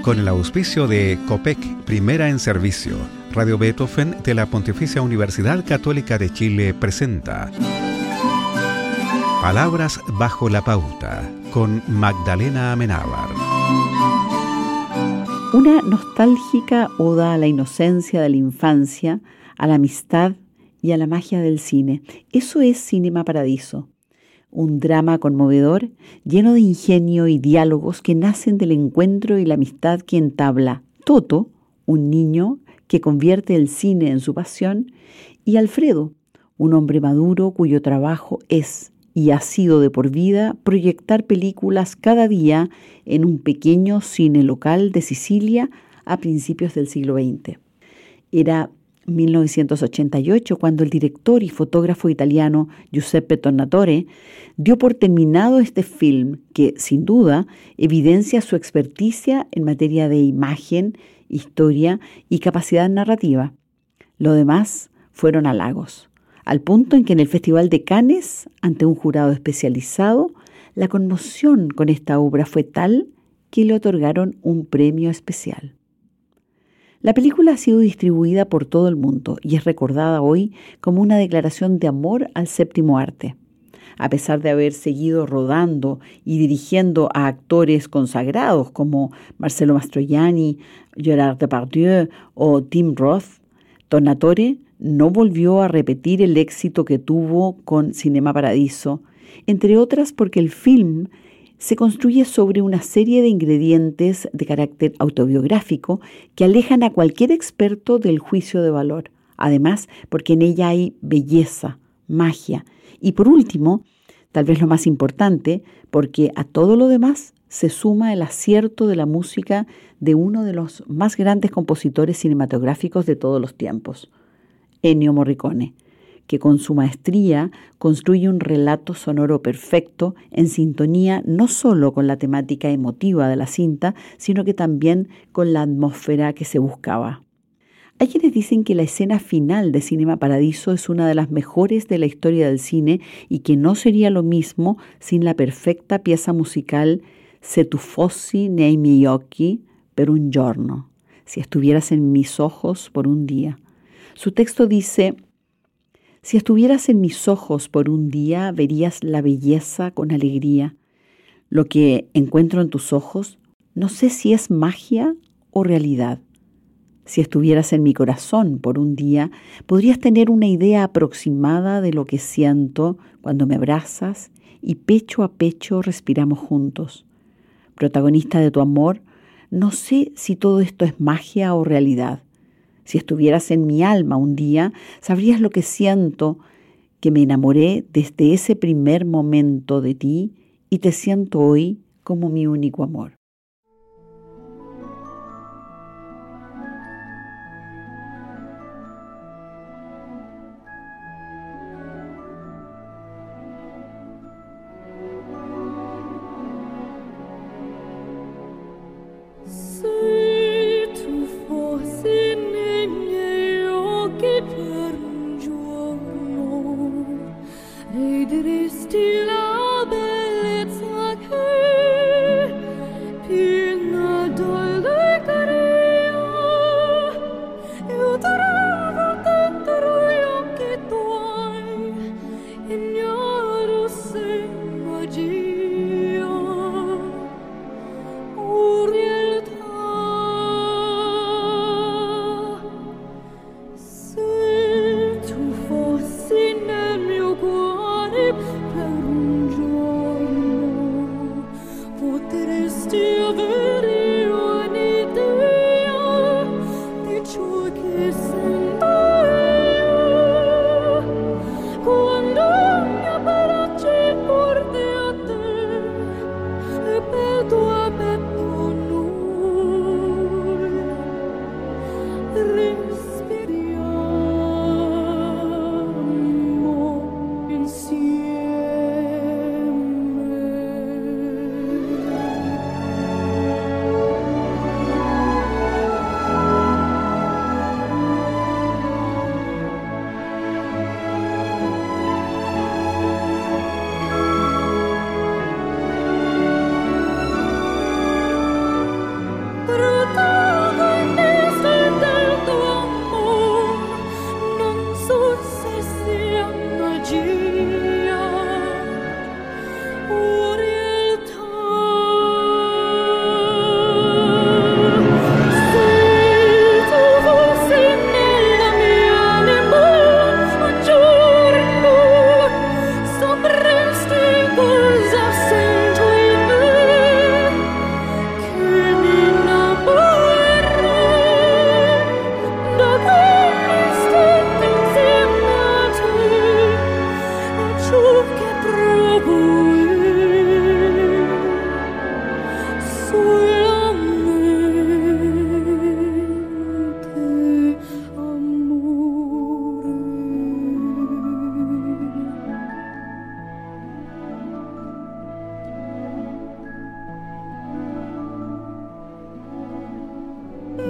Con el auspicio de COPEC, Primera en Servicio, Radio Beethoven de la Pontificia Universidad Católica de Chile presenta Palabras bajo la pauta, con Magdalena Amenábar. Una nostálgica oda a la inocencia de la infancia, a la amistad y a la magia del cine. Eso es Cinema Paradiso. Un drama conmovedor, lleno de ingenio y diálogos que nacen del encuentro y la amistad que entabla Toto, un niño que convierte el cine en su pasión, y Alfredo, un hombre maduro cuyo trabajo es y ha sido de por vida proyectar películas cada día en un pequeño cine local de Sicilia a principios del siglo XX. Era 1988 cuando el director y fotógrafo italiano Giuseppe Tornatore dio por terminado este film que, sin duda, evidencia su experticia en materia de imagen, historia y capacidad narrativa. Lo demás fueron halagos, al punto en que en el Festival de Cannes, ante un jurado especializado, la conmoción con esta obra fue tal que le otorgaron un premio especial. La película ha sido distribuida por todo el mundo y es recordada hoy como una declaración de amor al séptimo arte. A pesar de haber seguido rodando y dirigiendo a actores consagrados como Marcello Mastroianni, Gérard Depardieu o Tim Roth, Tornatore no volvió a repetir el éxito que tuvo con Cinema Paradiso, entre otras porque el film se construye sobre una serie de ingredientes de carácter autobiográfico que alejan a cualquier experto del juicio de valor. Además, porque en ella hay belleza, magia y, por último, tal vez lo más importante, porque a todo lo demás se suma el acierto de la música de uno de los más grandes compositores cinematográficos de todos los tiempos, Ennio Morricone, que con su maestría construye un relato sonoro perfecto en sintonía no solo con la temática emotiva de la cinta, sino que también con la atmósfera que se buscaba. Hay quienes dicen que la escena final de Cinema Paradiso es una de las mejores de la historia del cine y que no sería lo mismo sin la perfecta pieza musical Se tu fossi nei miei occhi per un giorno, si estuvieras en mis ojos por un día. Su texto dice: si estuvieras en mis ojos por un día, verías la belleza con alegría. Lo que encuentro en tus ojos, no sé si es magia o realidad. Si estuvieras en mi corazón por un día, podrías tener una idea aproximada de lo que siento cuando me abrazas y pecho a pecho respiramos juntos. Protagonista de tu amor, no sé si todo esto es magia o realidad. Si estuvieras en mi alma un día, sabrías lo que siento, que me enamoré desde ese primer momento de ti y te siento hoy como mi único amor.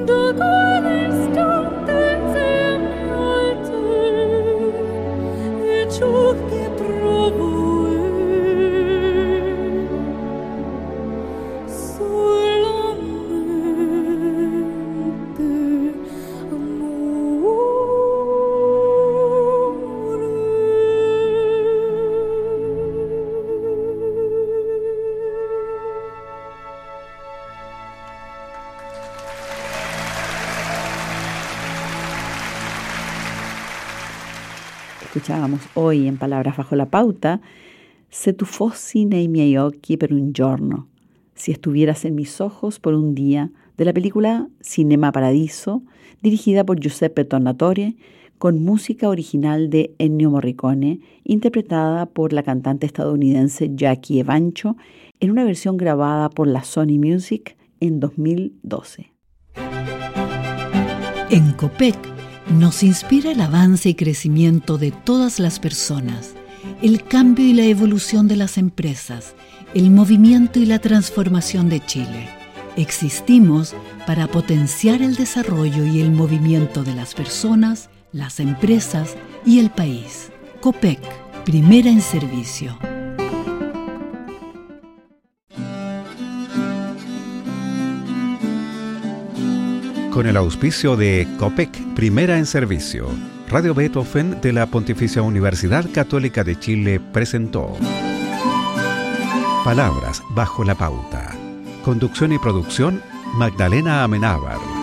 Escuchábamos hoy en Palabras bajo la pauta, Se tu fossi nei miei occhi per un giorno, si estuvieras en mis ojos por un día, de la película Cinema Paradiso, dirigida por Giuseppe Tornatore, con música original de Ennio Morricone, interpretada por la cantante estadounidense Jackie Evancho, en una versión grabada por la Sony Music en 2012. En COPEC nos inspira el avance y crecimiento de todas las personas, el cambio y la evolución de las empresas, el movimiento y la transformación de Chile. Existimos para potenciar el desarrollo y el movimiento de las personas, las empresas y el país. COPEC, primera en servicio. Con el auspicio de COPEC, primera en servicio, Radio Beethoven de la Pontificia Universidad Católica de Chile presentó Palabras bajo la pauta. Conducción y producción, Magdalena Amenábar.